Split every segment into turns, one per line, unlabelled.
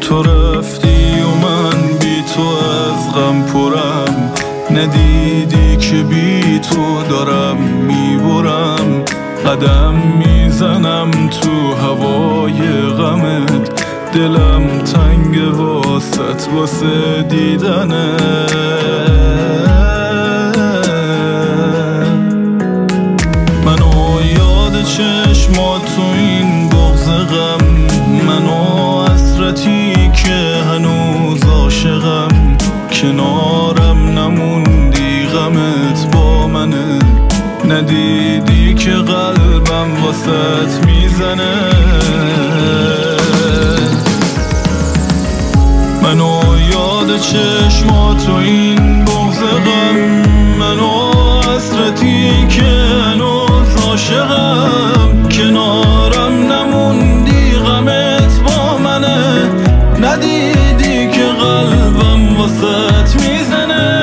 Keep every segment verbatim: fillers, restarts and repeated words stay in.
تو رفتی و من بی تو از غم پرم، ندیدی که بی تو دارم میبرم، قدم میزنم تو هوای غمت، دلم تنگ واسط واسه دیدنه. منو یاد چشمات تو این بغض غم، منو حسرتی که هنوز عاشقم، کنارم نموندی غمت با منه، ندیدی که قلبم واسط میزنه. منو یاد چشمات تو این بغض غم، منو حسرتی که هنوز عاشقم، کنارم نموندی غمت با منه، ندیدی که قلبم واسط میزنه.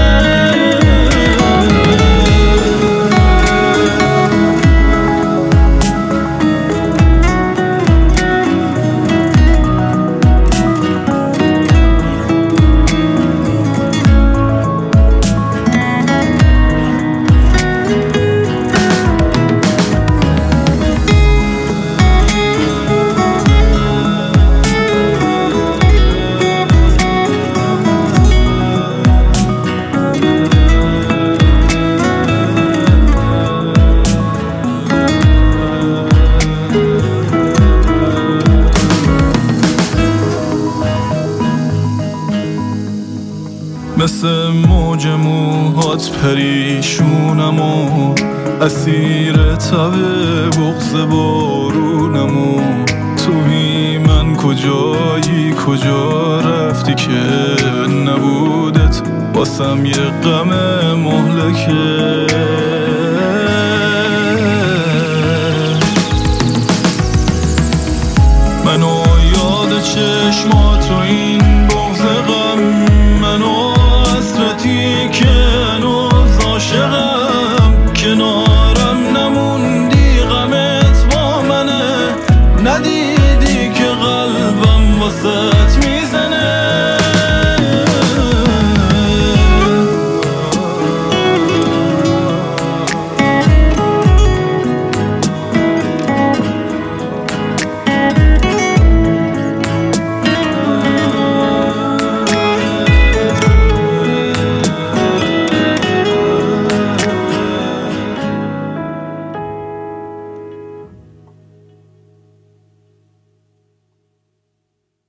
مثل موج موهات پریشونم و اسیر تب بغض بارونم و توی من کجایی کجا رفتی که نبودت واسم یه غم مهلکه. منو یاد چشمات تو